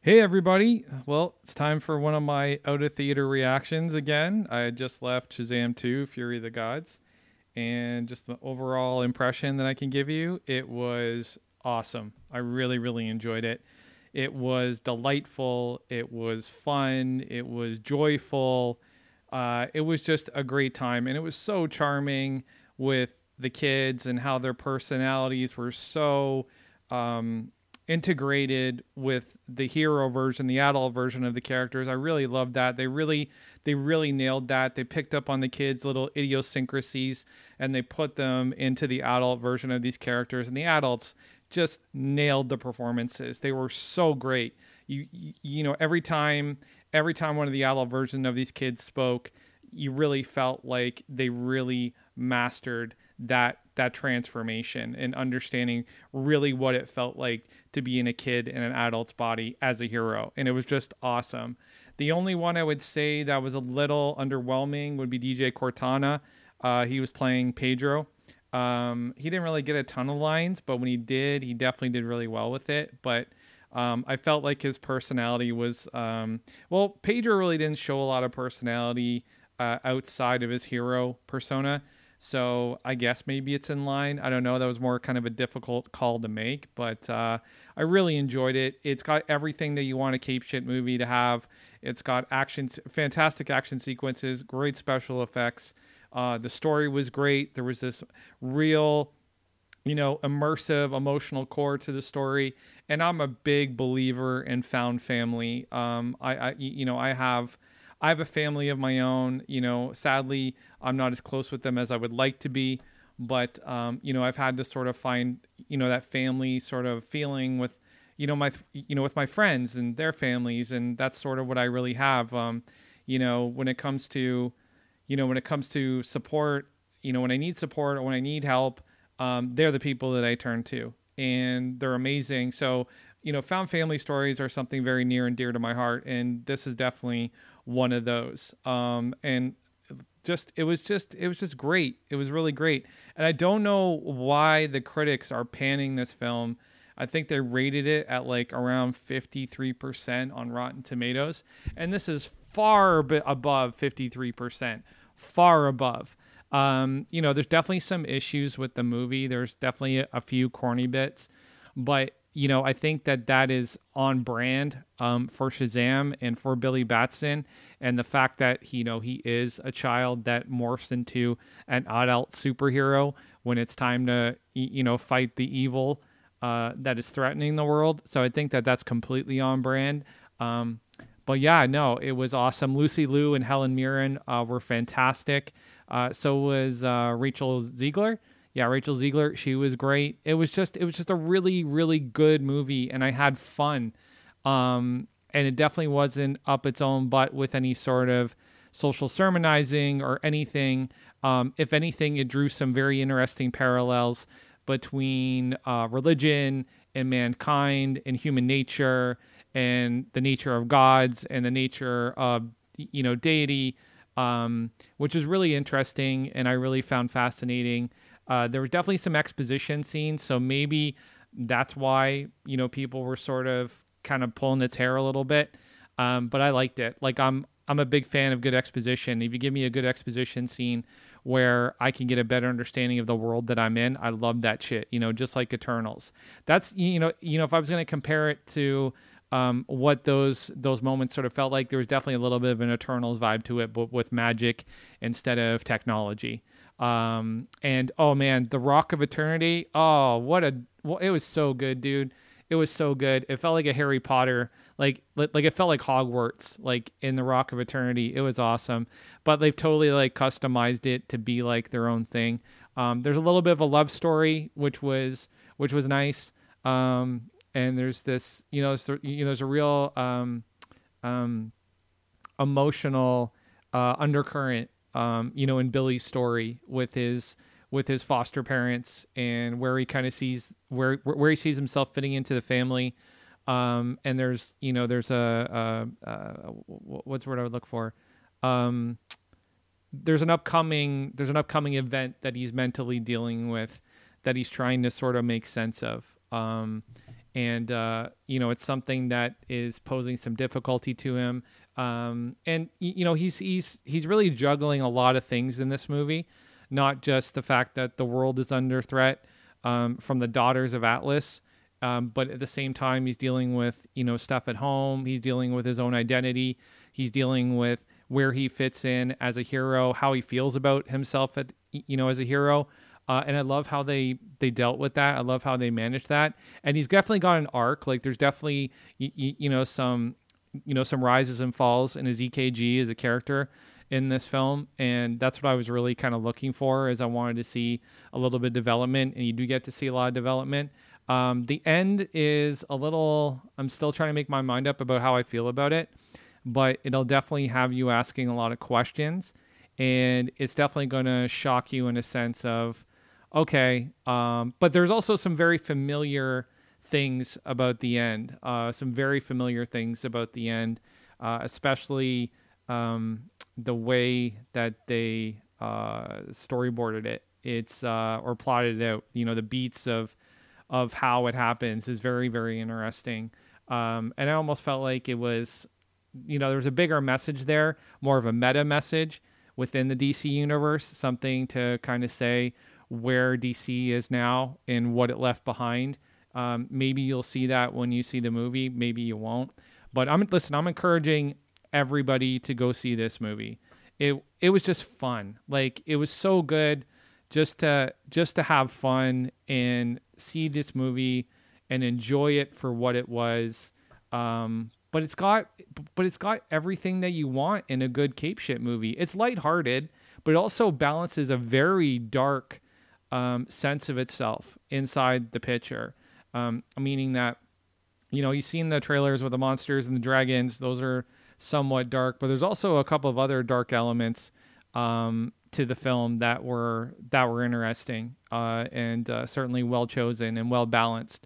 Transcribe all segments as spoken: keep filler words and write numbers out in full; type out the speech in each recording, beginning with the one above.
Hey everybody! Well, it's time for one of my out of theater reactions again. I had just left Shazam two: Fury of the Gods, and just the overall impression that I can give you, it was awesome. I really, really enjoyed it. It was delightful. It was fun. It was joyful. Uh, it was just a great time, and it was so charming with the kids and how their personalities were so um, integrated with the hero version, the adult version of the characters. I really loved that. They really, they really nailed that. They picked up on the kids' little idiosyncrasies and they put them into the adult version of these characters. And the adults just nailed the performances. They were so great. You, you, you know, every time, every time one of the adult version of these kids spoke, you really felt like they really mastered that that transformation and understanding really what it felt like to be in a kid in an adult's body as a hero. And it was just awesome. The only one I would say that was a little underwhelming would be D J Cortana. Uh, he was playing Pedro. Um, he didn't really get a ton of lines, but when he did, he definitely did really well with it. But um, I felt like his personality was, um, well, Pedro really didn't show a lot of personality uh, outside of his hero persona. So I guess maybe it's in line. I don't know. That was more kind of a difficult call to make, but uh, I really enjoyed it. It's got everything that you want a cape shit movie to have. It's got action, fantastic action sequences, great special effects. Uh, the story was great. There was this real, you know, immersive, emotional core to the story. And I'm a big believer in found family. Um, I, I, you know, I have. I have a family of my own. You know, sadly, I'm not as close with them as I would like to be. But, um, you know, I've had to sort of find, you know, that family sort of feeling with, you know, my, you know, with my friends and their families. And that's sort of what I really have. Um, you know, when it comes to, you know, when it comes to support, you know, when I need support or when I need help, um, they're the people that I turn to. And they're amazing. So, you know, found family stories are something very near and dear to my heart. And this is definitely one of those. Um, and just, it was just, it was just great. It was really great. And I don't know why the critics are panning this film. I think they rated it at like around fifty-three percent on Rotten Tomatoes. And this is far b- above fifty-three percent, far above. Um, you know, there's definitely some issues with the movie. There's definitely a, a few corny bits, but you know, I think that that is on brand um, for Shazam and for Billy Batson. And the fact that, he, you know, he is a child that morphs into an adult superhero when it's time to, you know, fight the evil uh, that is threatening the world. So I think that that's completely on brand. Um, but yeah, no, it was awesome. Lucy Liu and Helen Mirren uh, were fantastic. Uh, so was uh, Rachel Ziegler. Yeah, Rachel Ziegler, she was great. It was just it was just a really, really good movie, and I had fun. Um, and it definitely wasn't up its own butt with any sort of social sermonizing or anything. Um, if anything, it drew some very interesting parallels between uh, religion and mankind and human nature and the nature of gods and the nature of, you know, deity, um, which is really interesting and I really found fascinating. Uh, there was definitely some exposition scenes, so maybe that's why, you know, people were sort of kind of pulling its hair a little bit. Um, but I liked it. Like I'm, I'm a big fan of good exposition. If you give me a good exposition scene where I can get a better understanding of the world that I'm in, I love that shit. You know, just like Eternals. That's you know, you know, if I was going to compare it to um, what those those moments sort of felt like, there was definitely a little bit of an Eternals vibe to it, but with magic instead of technology. Um, and oh man, the Rock of Eternity. Oh, what a, well, it was so good, dude. It was so good. It felt like a Harry Potter, like, like it felt like Hogwarts, like in the Rock of Eternity. It was awesome, but they've totally like customized it to be like their own thing. Um, there's a little bit of a love story, which was, which was nice. Um, and there's this, you know, there's, you know, there's a real, um, um, emotional, uh, undercurrent, um, you know, in Billy's story with his with his foster parents and where he kind of sees where where he sees himself fitting into the family. Um, and there's you know there's a, a, a what's the word I would look for? Um, there's an upcoming there's an upcoming event that he's mentally dealing with that he's trying to sort of make sense of. Um, and uh, you know, it's something that is posing some difficulty to him. Um, and you know, he's he's he's really juggling a lot of things in this movie, not just the fact that the world is under threat um, from the Daughters of Atlas, um, but at the same time, he's dealing with, you know, stuff at home. He's dealing with his own identity. He's dealing with where he fits in as a hero, how he feels about himself, at, you know, as a hero. Uh, and I love how they, they dealt with that. I love how they managed that. And he's definitely got an arc. Like there's definitely, you, you know, some, you know, some rises and falls in his E K G as a character in this film. And that's what I was really kind of looking for, is I wanted to see a little bit of development, and you do get to see a lot of development. Um, the end is a little, I'm still trying to make my mind up about how I feel about it, but it'll definitely have you asking a lot of questions, and it's definitely going to shock you in a sense of, okay. Um, but there's also some very familiar things about the end, uh, some very familiar things about the end, uh, especially um, the way that they uh, storyboarded it. It's uh, or plotted it out. You know, the beats of of how it happens is very, very interesting. Um, and I almost felt like it was, you know, there was a bigger message there, more of a meta message within the D C universe, something to kind of say where D C is now and what it left behind. Um, maybe you'll see that when you see the movie. Maybe you won't. But I'm listen. I'm encouraging everybody to go see this movie. It it was just fun. Like it was so good, just to just to have fun and see this movie and enjoy it for what it was. Um, but it's got but it's got everything that you want in a good cape shit movie. It's lighthearted, but it also balances a very dark um, sense of itself inside the picture. Um, meaning that, you know, you've seen the trailers with the monsters and the dragons. Those are somewhat dark, but there's also a couple of other dark elements um, to the film that were that were interesting uh, and uh, certainly well chosen and well balanced.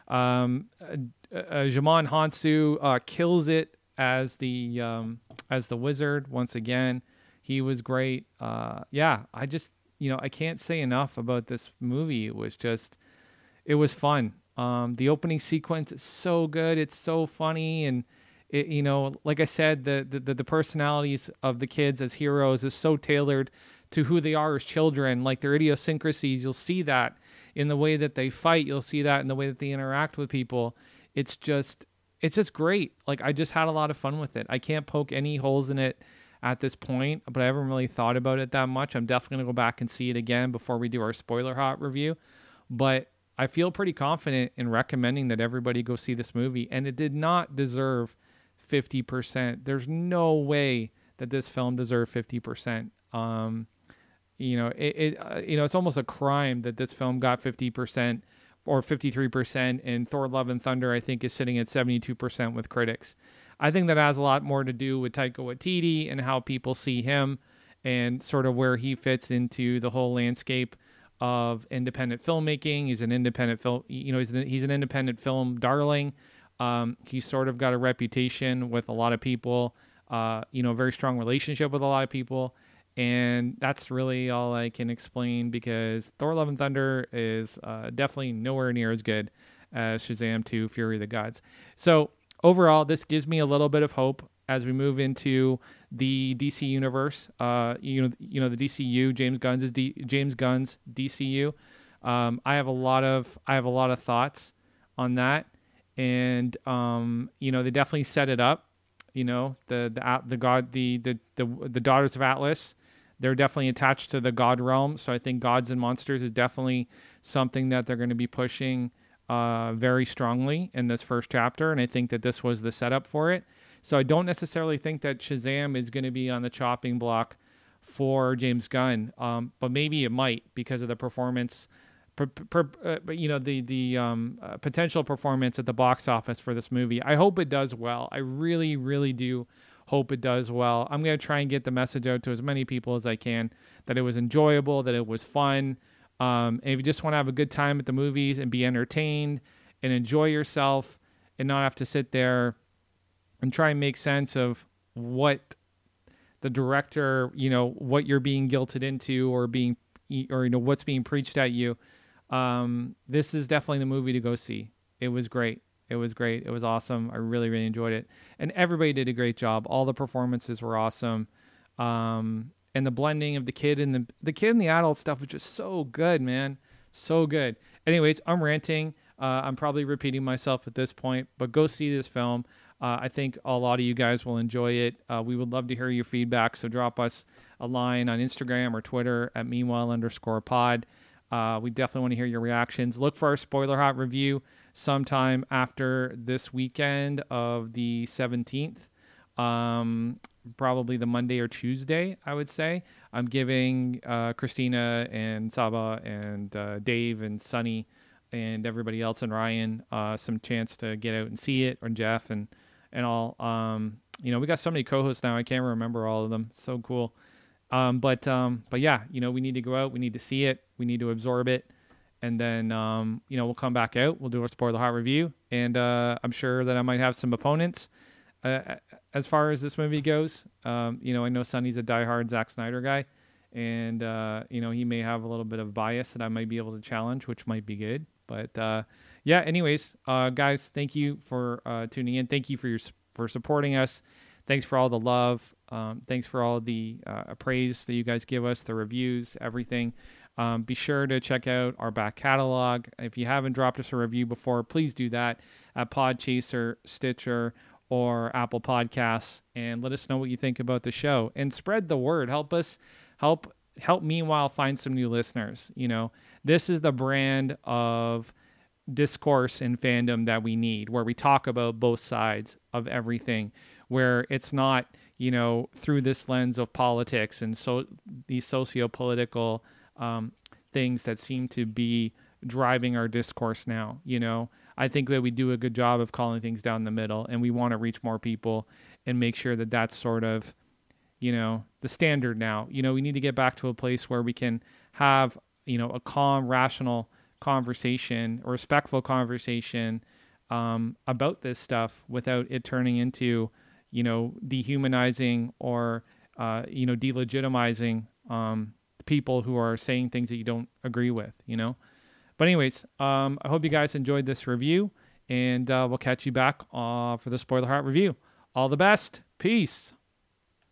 Um, uh, uh, Djimon Hounsou uh, kills it as the um, as the wizard once again. He was great. Uh, yeah, I just you know I can't say enough about this movie. It was just it was fun. Um, the opening sequence is so good. It's so funny. And, it, you know, like I said, the, the, the personalities of the kids as heroes is so tailored to who they are as children, like their idiosyncrasies. You'll see that in the way that they fight. You'll see that in the way that they interact with people. It's just, it's just great. Like I just had a lot of fun with it. I can't poke any holes in it at this point, but I haven't really thought about it that much. I'm definitely going to go back and see it again before we do our spoiler hot review. But I feel pretty confident in recommending that everybody go see this movie, and it did not deserve fifty percent. There's no way that this film deserved fifty percent. Um, you know, it, it uh, you know, it's almost a crime that this film got fifty percent or fifty-three percent, and Thor: Love and Thunder, I think, is sitting at seventy-two percent with critics. I think that has a lot more to do with Taika Waititi and how people see him and sort of where he fits into the whole landscape of independent filmmaking. He's an independent film, you know, he's an, he's an independent film darling. Um, he's sort of got a reputation with a lot of people, uh, you know, a very strong relationship with a lot of people. And that's really all I can explain, because Thor: Love and Thunder is uh, definitely nowhere near as good as Shazam two: Fury of the Gods. So overall, this gives me a little bit of hope as we move into the D C universe. Uh, you know, you know the D C U, James Gunn's is D, James Gunn's D C U. Um, I have a lot of I have a lot of thoughts on that, and um, you know, they definitely set it up. You know, the the the god the the the, the Daughters of Atlas, they're definitely attached to the god realm. So I think Gods and Monsters is definitely something that they're going to be pushing uh, very strongly in this first chapter, and I think that this was the setup for it. So I don't necessarily think that Shazam is going to be on the chopping block for James Gunn, um, but maybe it might, because of the performance, per, per, uh, you know, the the um, uh, potential performance at the box office for this movie. I hope it does well. I really, really do hope it does well. I'm going to try and get the message out to as many people as I can that it was enjoyable, that it was fun. Um, and if you just want to have a good time at the movies and be entertained and enjoy yourself and not have to sit there and try and make sense of what the director, you know, what you're being guilted into or being, or, you know, what's being preached at you. Um, this is definitely the movie to go see. it was great. It was great. It was awesome. I really, really enjoyed it. And everybody did a great job. All the performances were awesome. Um, and the blending of the kid and the, the kid and the adult stuff was just so good, man. So good. Anyways, I'm ranting. Uh, I'm probably repeating myself at this point, but go see this film. Uh, I think a lot of you guys will enjoy it. Uh, we would love to hear your feedback. So drop us a line on Instagram or Twitter at meanwhile underscore pod. Uh, we definitely want to hear your reactions. Look for our Spoiler Hot review sometime after this weekend of the seventeenth. Um, probably the Monday or Tuesday, I would say. I'm giving uh, Christina and Saba and uh, Dave and Sunny and everybody else and Ryan uh, some chance to get out and see it, or Jeff and, and all. Um, you know, we got so many co-hosts now, I can't remember all of them. So cool. Um, but, um, but yeah, you know, we need to go out, we need to see it, we need to absorb it. And then, um, you know, we'll come back out, we'll do our Spoiler Hot review. And, uh, I'm sure that I might have some opponents, uh, as far as this movie goes. Um, you know, I know Sonny's a diehard Zack Snyder guy, and, uh, you know, he may have a little bit of bias that I might be able to challenge, which might be good. But, uh, yeah, anyways, uh, guys, thank you for, uh, tuning in. Thank you for your, for supporting us. Thanks for all the love. Um, thanks for all the uh, praise that you guys give us, the reviews, everything. Um, be sure to check out our back catalog. If you haven't dropped us a review before, please do that at Podchaser, Stitcher, or Apple Podcasts, and let us know what you think about the show. And spread the word. Help us, help, help Meanwhile find some new listeners. You know, this is the brand of discourse and fandom that we need, where we talk about both sides of everything, where it's not, you know, through this lens of politics and so these socio-political um, things that seem to be driving our discourse now. You know, I think that we do a good job of calling things down the middle, and we want to reach more people and make sure that that's sort of, you know, the standard now. You know, we need to get back to a place where we can have, you know, a calm, rational conversation, a respectful conversation um, about this stuff without it turning into, you know, dehumanizing or, uh, you know, delegitimizing um, people who are saying things that you don't agree with, you know. But anyways, um, I hope you guys enjoyed this review, and uh, we'll catch you back uh, for the Spoiler Hot review. All the best. Peace.